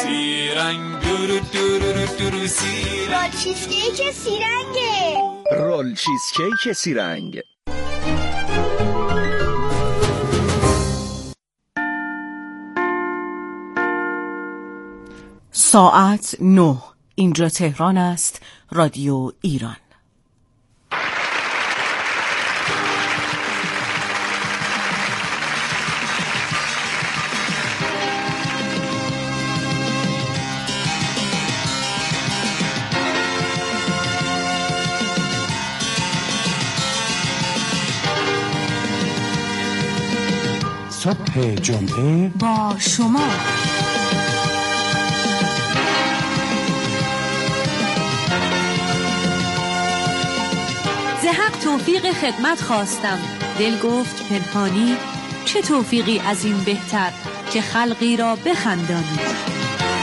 سیرنگ دورو دورو دورو سیرنگ. رول چیزکیک سیرنگه. رول چیزکیک سیرنگ. ساعت 9. اینجا تهران است. رادیو ایران. صبح جمعه با شما. زحق توفیق خدمت خواستم، دل گفت پنهانی، چه توفیقی از این بهتر که خلقی را بخندانید.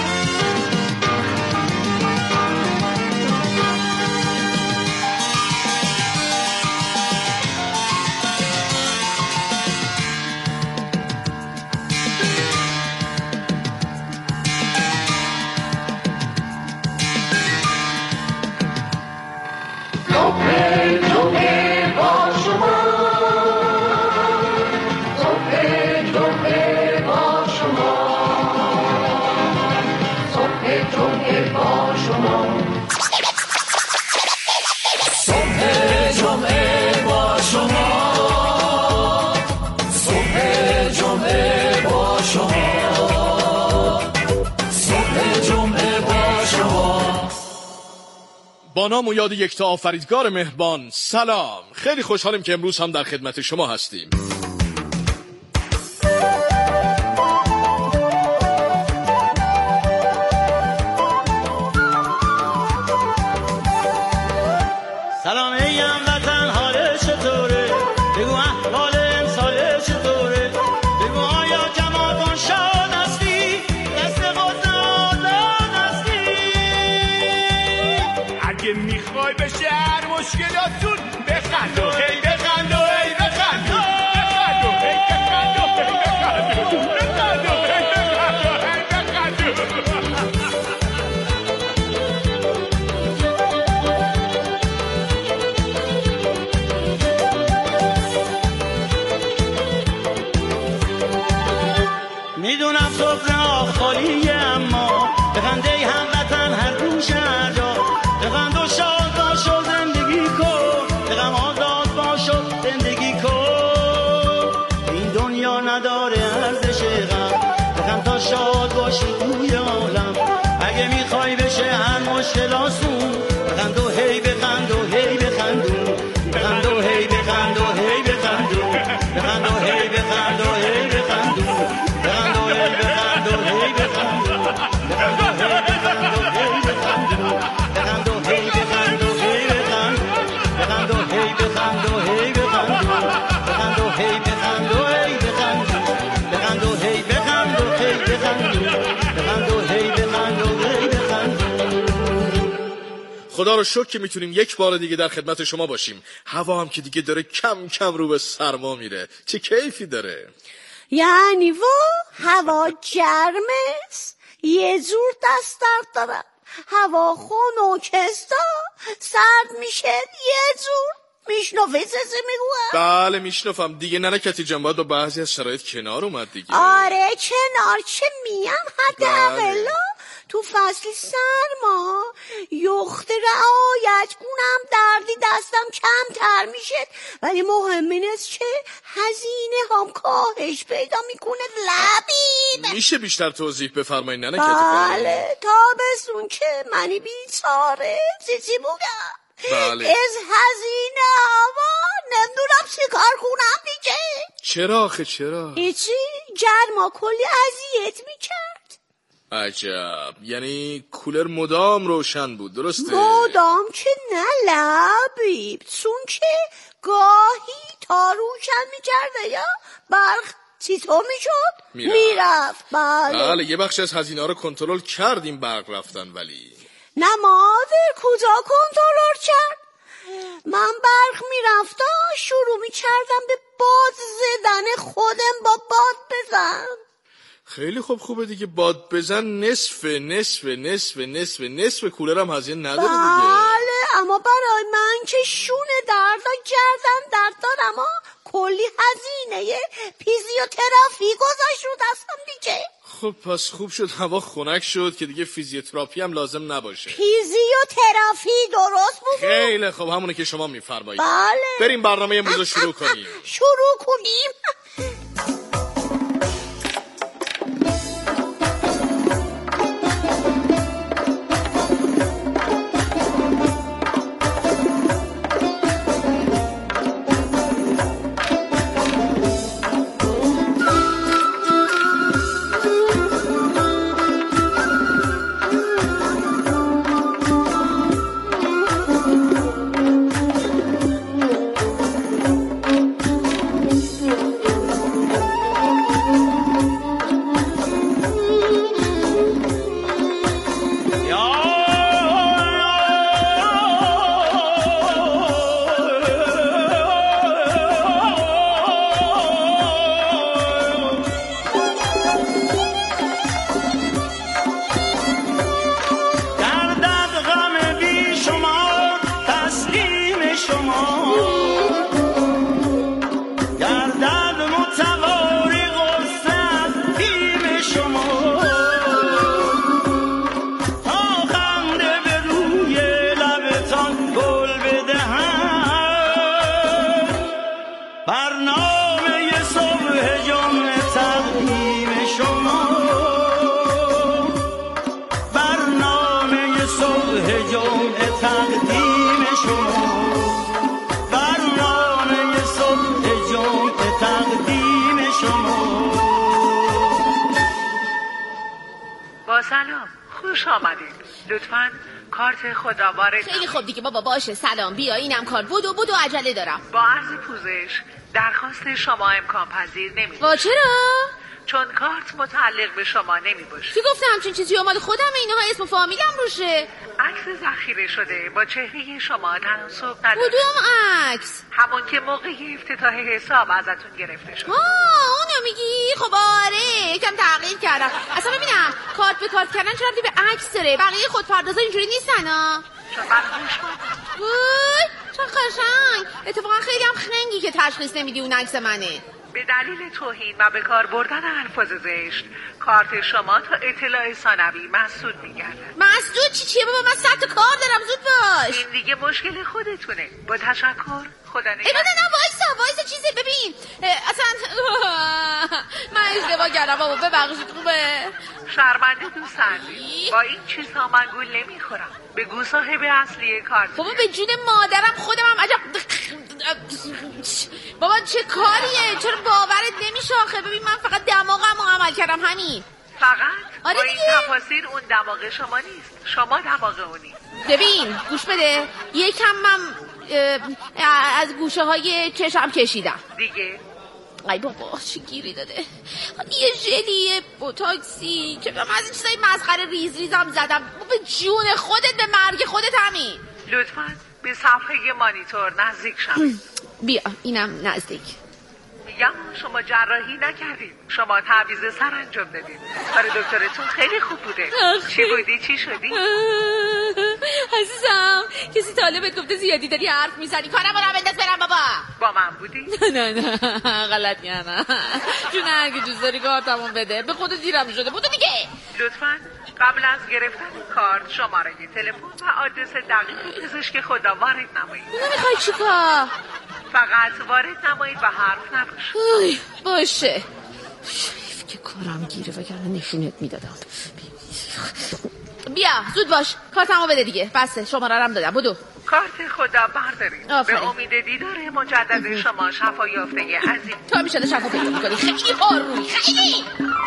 با نام و یاد یکتا آفریدگار مهربان، سلام. خیلی خوشحالیم که امروز هم در خدمت شما هستیم. سلام ای هموطن، حال چطوره؟ بگو احوال امسال چطوره؟ بگو آیا جماعتان شاد هستی؟ دست خود آزاد هستی؟ اگه میخوای بشه هر مشکلاتون بخندو، هی بخندو، هی بخندو، بخندو، هی بخندو، هی بخندو، بخندو، هی بخندو، هی بخندو. میدونم صبح خالیه، اما بخنده هموطن هر روز هر جا، بخند و شاد باش و زندگی کن، بغم آزاد باش و زندگی کن. این دنیا نداره ارزش غم، بخند تا شاد باشی توی عالم. اگه میخوای بشه هر مشکل آسون، بخند و هی بخند و هی بخندون، بخند و هی بخند و هی بخندون، بخند و هی بخند و هی بخندون. خدا رو شکر که میتونیم یک بار دیگه در خدمت شما باشیم. هوا هم که دیگه داره کم کم رو به سرما میره. چه کیفی داره. یعنی هوا گرمه، یه جور دست درد دارم. هوا خنکسته، سرد میشه یه جور. میشنوی چیزی میگوهم؟ بله میشنفم دیگه. ننه کتی جان باید با بعضی از شرایط کنار اومد دیگه. آره کنار چه میگم، حداقل تو فصل سرما یخت رعایت کنم، دردی دستم کمتر میشه. ولی مهم این است که هزینه هم کاهش پیدا میکنه. لبیب میشه بیشتر توضیح بفرمایید ننه کتی؟ بله تابستون که منی بیچاره چیزی بگم. بله. از هزینه هوا نمیدونم چی کار کنم دیگه. چرا آخه چرا؟ هیچی، گرما کلی اذیت میکرد. عجب، یعنی کولر مدام روشن بود درسته؟ مدام که نه لبیب، چون که گاهی تا روشن میکرده یا برق چطور میشد؟ میرفت. بله یه بخش از هزینه ها رو کنترل کردیم برق رفتن. ولی نه مادر کجا کنترل کرد؟ من برق میرفتم شروع میکردم به باد زدن خودم با باد بزن. خیلی خوبه دیگه. باد بزن نصف کولرم هزینه نداره دیگه. بله، اما برای من که شونه دردا کردن درد دارم، کلی هزینه فیزیوتراپی گذاشت رو دستم دیگه. خب پس خوب شد هوا خنک شد که دیگه فیزیوتراپی هم لازم نباشه. فیزیوتراپی درست بود؟ خیلی خوب، همونه که شما میفرمایید. بله. بریم برنامه امروز رو شروع کنیم. شروع کنیم. سلام، خوش آمدید. لطفاً کارت خودآوار. خیلی خوب دیگه بابا، باشه. سلام، بیا اینم کارت. بدو عجله دارم. با عرض پوزش درخواست شما امکان پذیر نمیشه. وا چرا؟ چون کارت متعلق به شما نمیباشه. کی گفته همچین چیزی؟ مال خودمه، اینها اسم و فامیلم روشه. عکس ذخیره شده با چهره شما تناسب نداره. کدوم عکس؟ همون که موقع افتتاح حساب ازتون گرفته شد. اونو میگی؟ خب آره، یکم تغییر کردم. اصلا ببینم کارت به کارت کردن چرا ربطی به عکس داره؟ بقیه خودپردازا اینجوری نیستن ها. چون من هوشمندم. وای چه قشنگ. اتفاقا خیلی هم خنگی که تشخیص نمیدی اون عکس منه. به دلیل توهین و به کار بردن الفاظ زشت کارت شما تا اطلاع ثانوی مسدود می‌گردد. مسدود چیه بابا؟ من 100 تا کار دارم، زود باش. این دیگه مشکل خودتونه. با تشکر، خدا نگهدار. نه وایسا چیزی ببین. اصلا من اشتباه کردم بابا، ببخشید. خوبه؟ شرمنده دوست عزیز، با این چیزها من گول نمیخورم. بگو صاحب اصلی کارت. بابا به جون مادرم خودم هم عجب. بابا چه کاریه؟ چرا باورت نمیشه آخه؟ ببین من فقط دماغم رو عمل کردم، همین. فقط؟ آره با این تفاصیل اون دماغ شما نیست، شما دماغ اونی. ببین گوش بده، یکم من از گوشه های چشم کشیدم دیگه. ای بابا چه گیری داده. یه ژلی بوتاکسی که من از این چیزای مسخره ریزم زدم. به جون خودت، به مرگ خودت همین. لطفاً به صفحه مانیتور نزدیک شم. بیا اینم نزدیک. میگم شما جراحی نکردید، شما تعویض سر انجام دادید. کار دکترتون خیلی خوب بوده. چی بودی؟ چی شدی؟ عزیزم کسی طالبت گفته زیادی داری حرف میزنی، کارم رو بنداز برم بابا. با من بودی؟ نه غلط کردم. چون هر کی دوست داری کارتمون بده، به خود دیرم شده. بودو دیگه. لطفاً قبل از گرفتن کارت شماره تلفن و آدرس دقیق پزشک خدا وارد نمایید. نمیخوای چیکار؟ فقط وارد نمایید و حرف نباشه. باشه. شریف که کارم گیره وگرنه نشونت میدادم. بیا زود باش، کارتمو بده دیگه. بسه، شماره رم دادم. بدو. کارت خدا بردارید. به امید دیدار مجدد شما شفا یافته عزیز. تو همیشه شفا پیدا میکنی. خیلی پارویی، خیلی.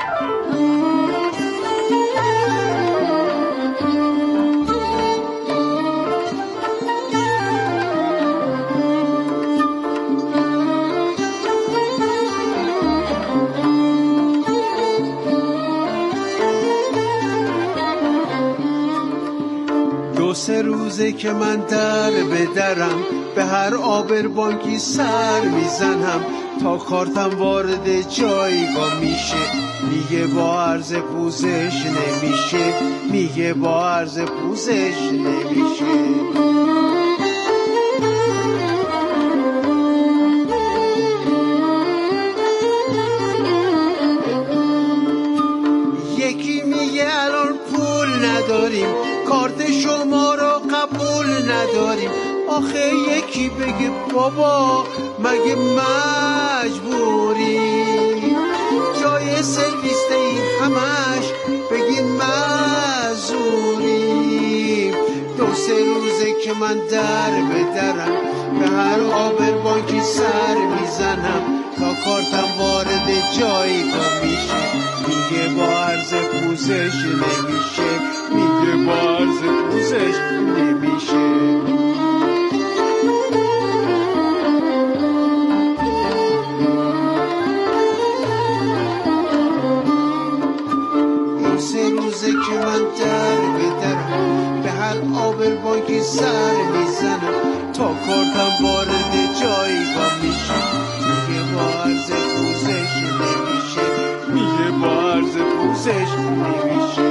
سه روزه که من در به درم به هر آبر بانکی سر میزنم. تا کارتم وارد جایگاه میشه. میگه با عرض پوزش نمیشه، میگه با عرض پوزش نمیشه. یکی میگه الان پول نداریم، کارت شما رو قبول نداریم. آخه یکی بگه بابا مگه مجبوری؟ جای سرویس این همش بگین معذوری. 2-3 روزه که من در به درم، به هر آبر بانکی سر میزنم تا کارتم وارد جایگاه میشه. میگه با عرض پوزش نمیشه، میگه با عرض پوزش نمیشه. که من در به درم، به هر آبر بانکی سر میزنم تا کارتم وارد جایگاه میشه. میگه با عرض پوزش نمیشه، میگه با عرض پوزش نمیشه.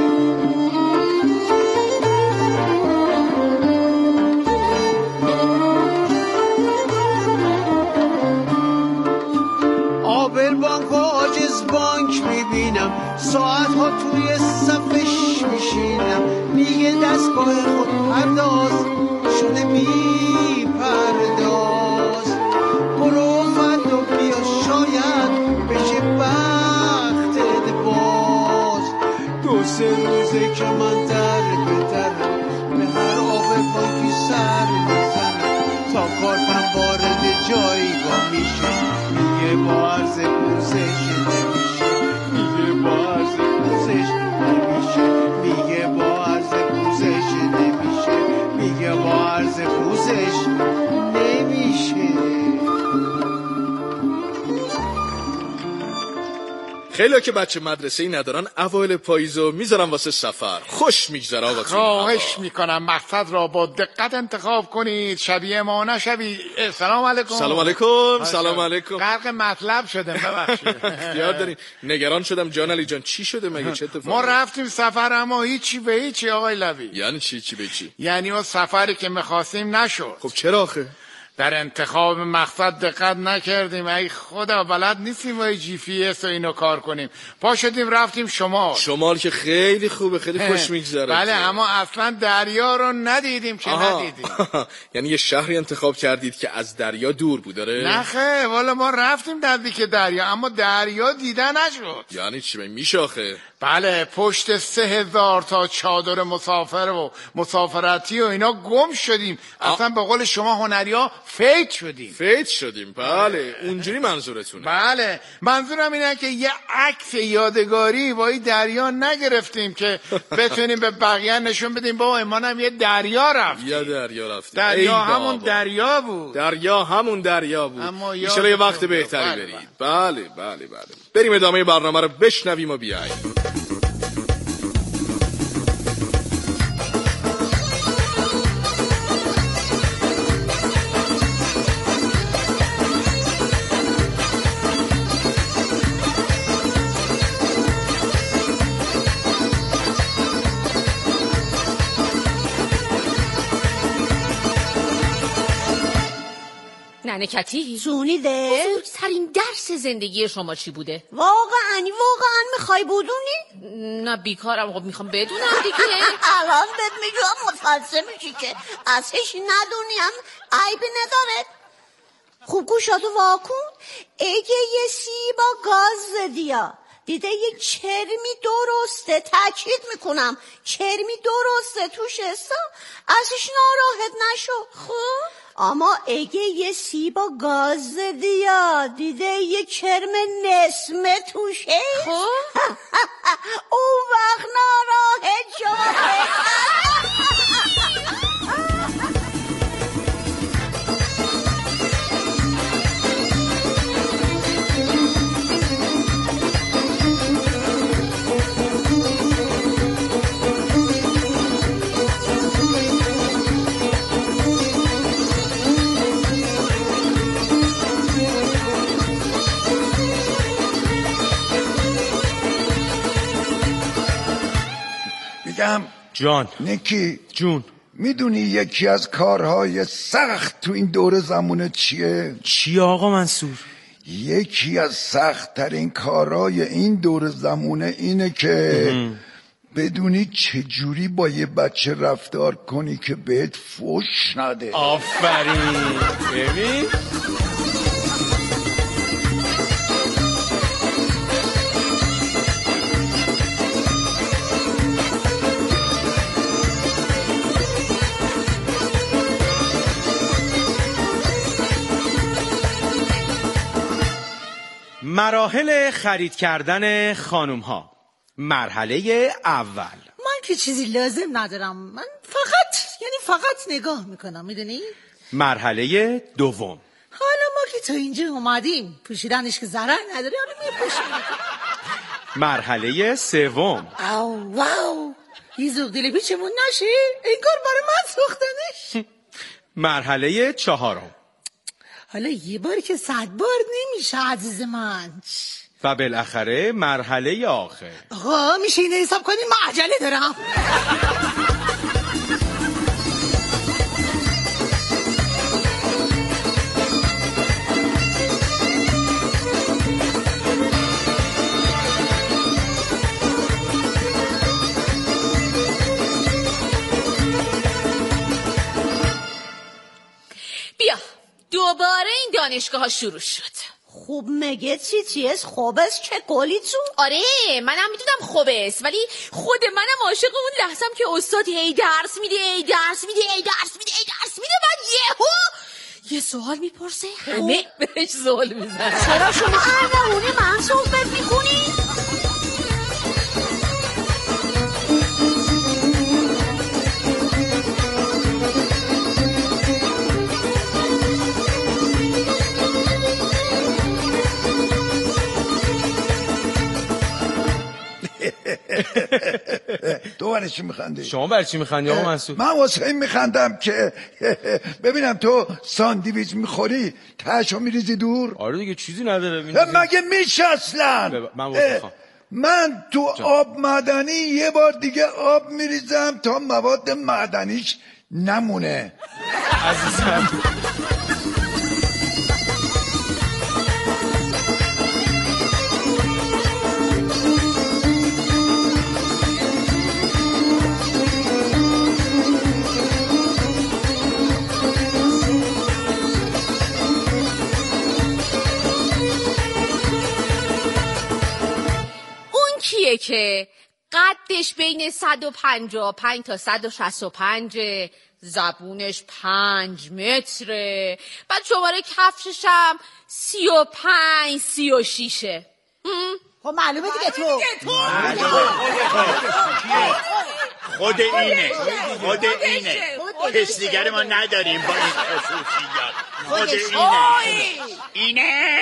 آبر بانک و عاجز بانک میبینم، ساعت ها توی صفش میشینم. میگه دستگاه خود پرداز شده بی پرداز. برو فردا بیا شاید بشه بختت باز. 2-3 روزه که من در به درم، به هر آب بانکی سر میزنم تا کارتم وارد جایگاه میشه. میگه با عرض پوزش نمیشه، میگه با عرض پوزش نمیشه، میگه با عرض پوزش نمیشه، میگه با عرض پوزش نمیشه. خیلی ها که بچه مدرسه‌ای ندارن اوایل پاییزو میذارن واسه سفر. خوش میگذره آقا. خواهش میکنم مقصد را با دقت انتخاب کنید، شبیه ما نشوید. سلام علیکم. سلام علیکم. سلام علیکم. غرق مطلب شدم ببخشید. یاد دارین نگران شدم. جان علی جان چی شده مگه؟ چه اتفاقی؟ ما رفتیم سفر اما هیچی به هیچی آقای لوی. یعنی چی به چی؟ یعنی اون سفری که میخواستیم نشد. خب چرا آخه؟ در انتخاب مقصد دقت نکردیم. ای خدا بلد نیستیم وای GPS و اینو کار کنیم. پا شدیم رفتیم شمال که خیلی خوبه، خیلی خوش میگذره. بله اما اصلا دریا رو ندیدیم که ندیدیم. یعنی یه شهری انتخاب کردید که از دریا دور بود داره؟ نه خیر والا ما رفتیم نزدیک دریا اما دریا دیده نشد. یعنی چی میشه آخه؟ بله پشت 3000 تا چادر مسافر و مسافرتی و اینا گم شدیم. اصلا به قول شما هنریا فیت شدیم. بله اونجوری منظورتونه؟ بله منظورم اینه که یه عکس یادگاری با این دریا نگرفتیم که بتونیم به بقیه نشون بدیم بابا ما هم یه دریا رفتیم. دریا همون دریا بود. ان یه وقت بهتری برید. بله بریم ادامه برنامه رو بشنویم و بیاییم. ننه کتی زونیده؟ بزرگترین درس زندگی شما چی بوده؟ واقعا میخوای بدونی؟ نه بیکارم. خب میخوام بدونم دیگه. الان بهت میگم متوجه میشی که ازش ندونی هم عیبی نداره. خوب گوشاتو واکن. اگه یه سیب گاز زدیا دیده یه چرمی درسته، تاکید میکنم چرمی درسته توش هستا، ازش ناراحت نشو. خب اما اگه یه سیب گاز دیا دیده یه چرم نسمه توشه، خب اون وقت ناراحت شما. میگم جان نیکی جون، میدونی یکی از کارهای سخت تو این دور زمونه چیه؟ چیه آقا منصور؟ یکی از سخت ترین کارهای این دور زمونه اینه که بدونی چجوری با یه بچه رفتار کنی که بهت فوش نده. آفرین. ببین مراحل خرید کردن خانوم ها. مرحله اول. من که چیزی لازم ندارم، من فقط نگاه میکنم، میدونی؟ مرحله دوم. حالا ما که تو اینجا اومدیم پوشیدنش که ضرر نداره، حالا میپوشیم. مرحله سوم. او واو، یه ذوق دل پیچمون نشه، این کار برای من سوختنش. مرحله چهارم. حالا یه بار که 100 بار نمیشه عزیز من. و بالاخره مرحله آخر. آقا میشه اینو حساب کنیم، من عجله دارم. بیا دوباره این دانشگاه ها شروع شد. خوب مگه چیه خوبست چه گلی تو؟ آره منم میدونم خوبست، ولی خود منم عاشق اون لحظم که استاد هی درس میده بعد یه سوال میپرسه همه بهش سوال میزنن. چرا شما اردهونی من صحبت میکنی؟ تو برای چی میخندی؟ شما برای چی میخندی آقا منصور؟ من واسه این میخندم که ببینم تو ساندویچ میخوری تاشو میریزی دور. آره دیگه چیزی نداره. مگه میشه اصلا؟ من تو آب معدنی یه بار دیگه آب میریزم تا مواد معدنیش نمونه. عزیزم که قدش بین 155 تا 165، زبونش 5 متره، بعد شماره کفشش هم 35 36. خب معلومه دیگه تو خود اینه کس دیگر ما نداریم با این خصوصیات. اینه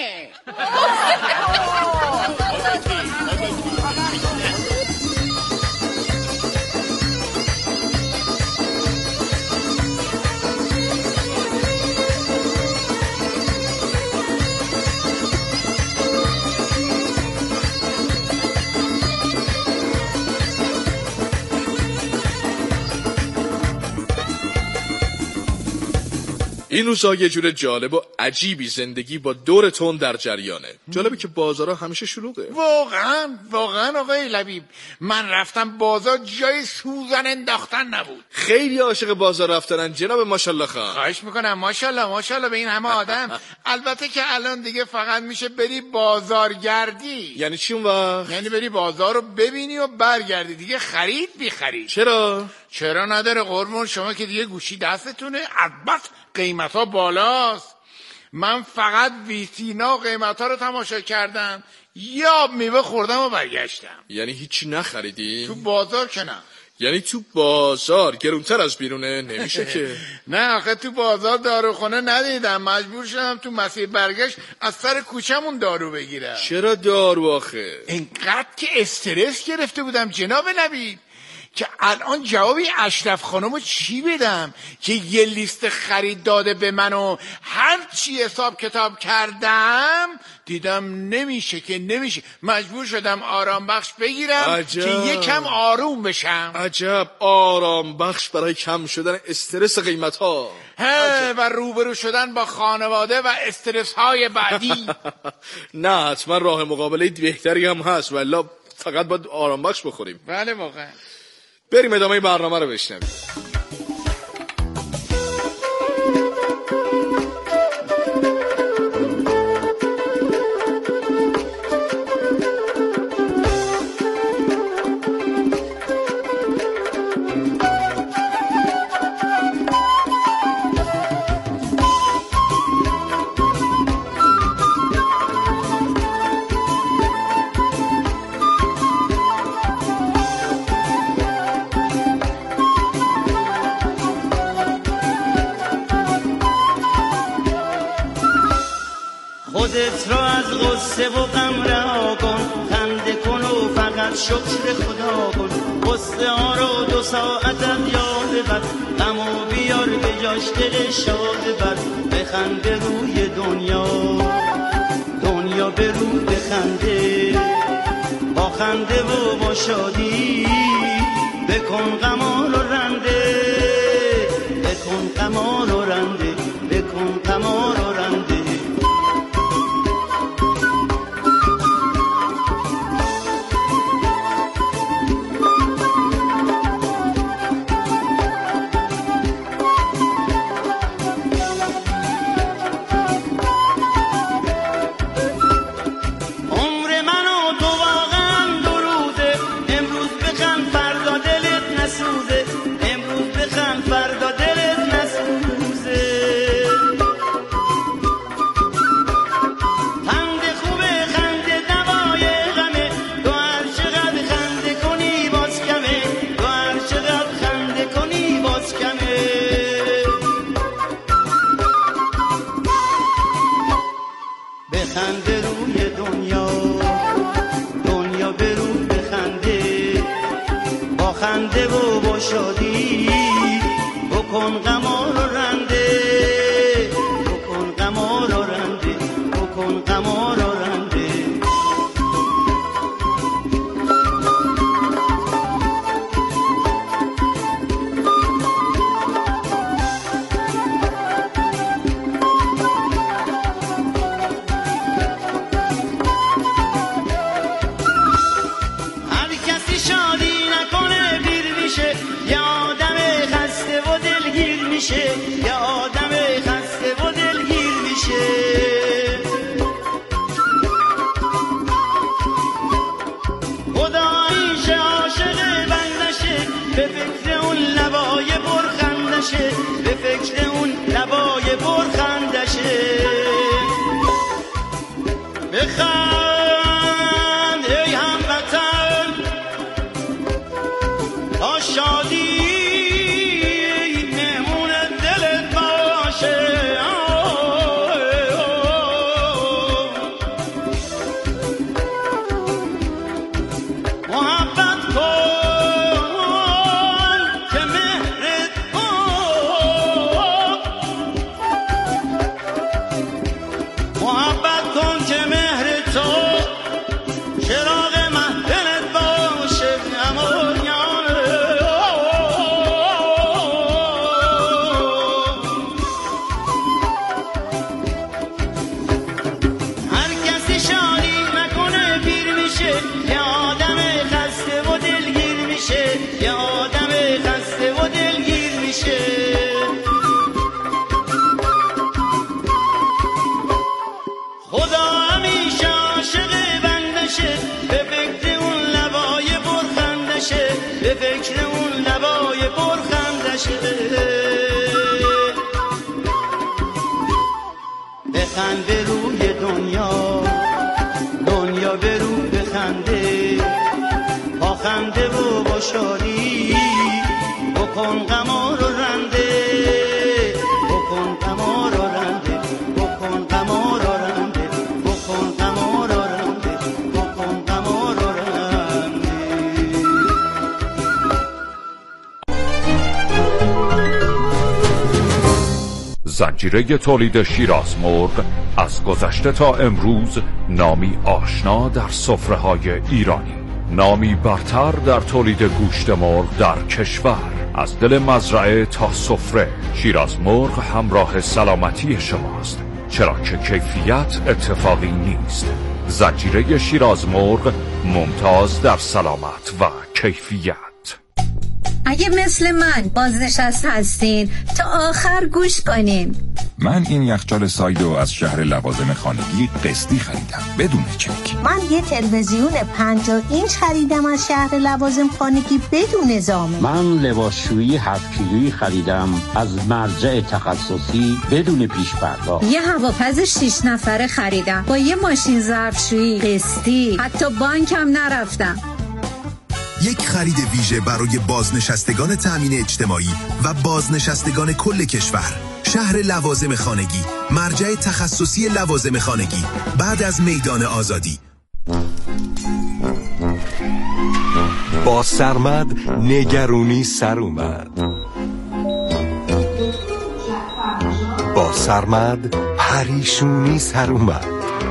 این روزا یه جور جالب و عجیبی زندگی با دور تون در جریانه. جالبه که بازارها همیشه شلوغه. واقعا آقای لبیب، من رفتم بازار جای سوزن انداختن نبود. خیلی عاشق بازار رفتنن جناب ماشاءالله خان. خواهش میکنم. ماشاءالله به این همه آدم. البته که الان دیگه فقط میشه بری بازارگردی. یعنی چی اون وقت؟ یعنی بری بازار رو ببینی و برگردی، دیگه خرید بی خرید. چرا نداره قربون، شما که دیگه گوشی دستتونه، البته قیمت ها بالاست. من فقط ویتینا قیمت ها رو تماشا کردم، یا میوه خوردم و برگشتم. یعنی هیچی نخریدی؟ تو بازار که نه. یعنی تو بازار گرونتر از بیرونه نمیشه که؟ نه آخه تو بازار داروخونه ندیدم، مجبور شدم تو مسیر برگشت از سر کوچمون دارو بگیرم. چرا دارو آخه؟ اینقدر که استرس گرفته بودم جناب لبیب. که الان جوابی اشرف خانمو چی بدم که یه لیست خرید داده به من و هر چی حساب کتاب کردم دیدم نمیشه مجبور شدم آرام بخش بگیرم که یکم آروم بشم. عجب آرام بخش برای کم شدن استرس قیمت ها و روبرو شدن با خانواده و استرس های بعدی. نه حتما راه مقابله بهتری هم هست ولی فقط باید آرام بخش بخوریم. بله واقعا. بریم ادامه برنامه رو بشنویم. خودت را از غصه و غم رها کن، خنده کن و فقط شکر خدا کن. غصه ها رو 2 ساعتت یاد بر، غمو بیار به جاش دل شاد بر. بخنده روی دنیا به رو بخنده، با خنده و با شادی بکن غمان و رنده، بکن غمان و رنده، بکن غمان و رنده. به فکر اون لبای برخندشه. بخند ای هموطن تا شادی مهمون دلت باشه. محبت کن که مهر تو چراغ محفلت باشه. هر کسی شادی نکنه پیر میشه، یه آدم خسته و دلگیر میشه، یه آدم خسته و دلگیر میشه. خدا همیشه عاشق بندشه، به فکر اون لبای برخندشه، به فکر اون لبای برخندشه. بخند به روی دنیا به رو بخنده، با خنده و با شادی بکن غمار و رنده، بکن غمار و رنده، بکن غمار و رنده، بکن غمار و رنده، بکن غمار و رنده. زنجیره تولید شیراز مرغ از گذشته تا امروز نامی آشنا در سفره‌های ایرانی، نامی برتر در تولید گوشت مرغ در کشور. از دل مزرعه تا سفره، شیراز مرغ همراه سلامتی شماست، چرا که کیفیت اتفاقی نیست. زنجیره شیراز مرغ ممتاز در سلامت و کیفیت. اگه مثل من بازنشست هستین تا آخر گوش کنین. من این یخچال سایدو از شهر لوازم خانگی قسطی خریدم بدون چک. من یه تلویزیون 50 اینچ خریدم از شهر لوازم خانگی بدون زامن. من لباسشویی 7 کیلویی خریدم از مرجع تخصصی بدون پیش پرداخت. یه هواپز 6 نفره خریدم با یه ماشین ظرفشویی قسطی، حتی بانکم نرفتم. یک خرید ویژه برای بازنشستگان تأمین اجتماعی و بازنشستگان کل کشور. شهر لوازم خانگی، مرجع تخصصی لوازم خانگی، بعد از میدان آزادی. با سرمد نگرونی سر اومد، با سرمد پریشونی سر اومد،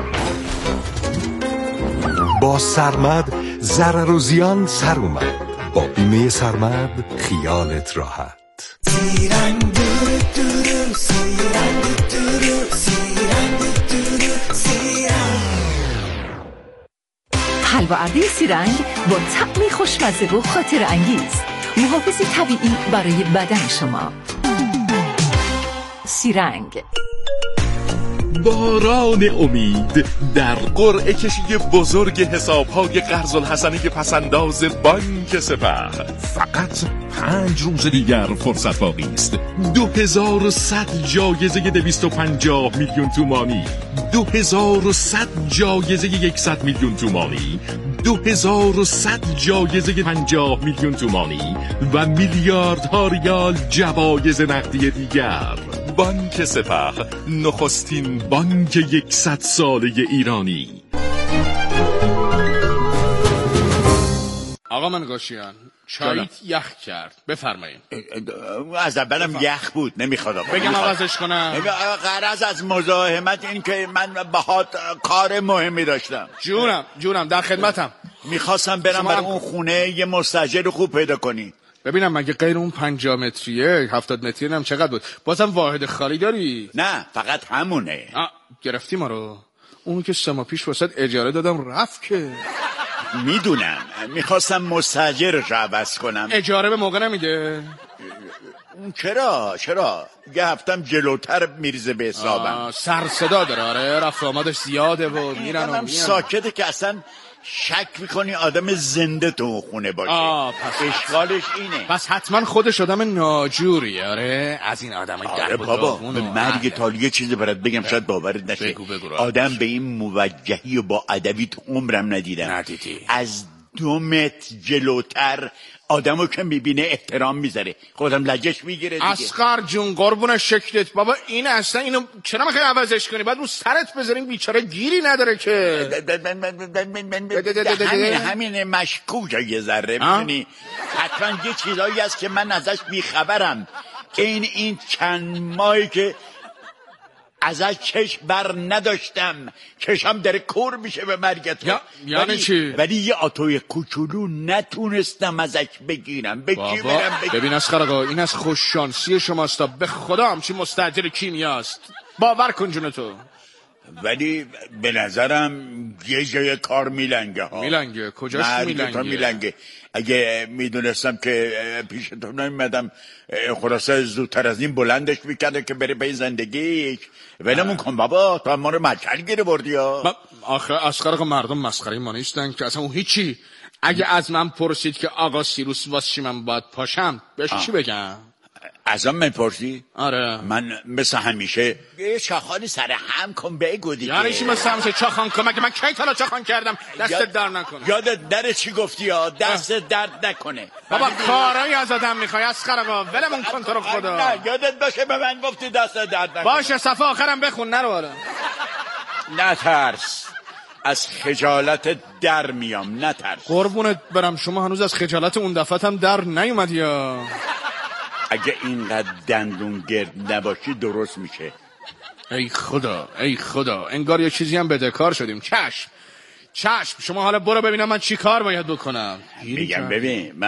با سرمد ضرر و زیان سر اومد. با بیمه سرمد خیالت راحت. حلوا ارده سیرنگ با طعمی خوشمزه و خاطر انگیز، محافظی طبیعی برای بدن شما. سیرنگ. باران امید در قرعه کشی بزرگ حساب‌های قرض الحسنه پسنداز بانک سپه. فقط 5 روز دیگر فرصت باقی است. 2100 جایزه 250 میلیون تومانی، 2100 جایزه 100 میلیون تومانی، 2100 جایزه 50 میلیون تومانی و میلیاردها ریال جوایز نقدی دیگر. بانک سپه، نخستین بانک 100 ساله ایرانی. آقا منگاشیان، چاییت یخ کرد، بفرمایید. از اولم یخ بود، نمیخواد بگم عوضش کنم. غرض از مزاحمت این که من باهات کار مهمی داشتم. جونم در خدمتم. میخواستم برم برای اون خونه یه مستاجر خوب پیدا کنی. ببینم مگه غیر اون 50 متریه 70 متریه هم چقدر بود؟ بازم واحد خالی داری؟ نه فقط همونه. گرفتی ما رو. اون که 3 ماه پیش واسه اجاره دادم رفت که. میدونم میخواستم مستاجرش عوض کنم. اجاره به موقع نمیده؟ چرا یه هفتم جلوتر میریزه به حسابم. سر صدا داره. آره رفت آمدش زیاده و میرن ساکته که اصلا شک میکنی آدم زنده تو خونه باشه. اشکالش اینه. پس حتما خودش آدم ناجوری. آره از این آدم آره بابا به مرگ تالی یه چیزی برات بگم شاید باورت نشه. بگو آدم به این موجهی و با ادبی تو عمرم ندیدم. ندیدی؟ از 2 متر جلوتر آدمو که میبینه احترام میذاره. خودم لجش میگیره دیگه. اسقر جون قربون شکلت بابا، این اصلا اینو چرا میخوای عوضش کنی؟ بعد رو سرت بذاریم بیچاره گیری نداره که. همین مشکوکه یه ذره. میدونی حتما یه چیزایی هست که من ازش بیخبرم که این چند ماهی که ازش چشم بر نداشتم، چشم داره کور میشه به مرگت. یعنی چی؟ ولی یه آتوی کوچولو نتونستم ازش بگیرم. ببین اسقر آقا، این از خوششانسی شماست. به خدا همچین مستاجر کیمیاست، باور کن جون تو. ولی به نظرم یه جای کار میلنگه ها. میلنگه؟ کجاش میلنگه؟ اگه میدونستم که پیشتون نمیمدم خلاصه زودتر از این بلندش میکرده که بره به زندگیش. ولمون کن بابا، تا ما رو مچل گیره بردی ها. آخه اسقر آقا مردم مسخره ما نیستن که اصلا اون هیچی. اگه از من پرسید که آقا سیروس واسه چی من باید پاشم، بهش چی بگم؟ ازم من پرسی؟ آره. من مثل همیشه یه چاخانی سر هم کن بگو دیگه. یعنی چی مثل همیشه چاخان کن؟ مگه من کی تا چاخان کردم؟ دستت در نکنه. یادت در چی گفتی ها؟ دستت درد نکنه. بابا کارایی از آدم میخوای اسقر آقا، ولمون کن تو رو خدا. نه یادت باشه به من گفتی دستت درد نکنه. باشه صفحه آخرم بخون نرو. آره نترس، از خجالت در میام، نترس. قربونت برم، شما هنوز از خجالت اون دفعه هم در نیومدی یا؟ اگه اینقدر دندون گرد نباشی درست میشه. ای خدا ای خدا، انگار یه چیزی هم بدهکار شدیم. چشم شما حالا برو ببینم من چی کار باید بکنم. میگم ببین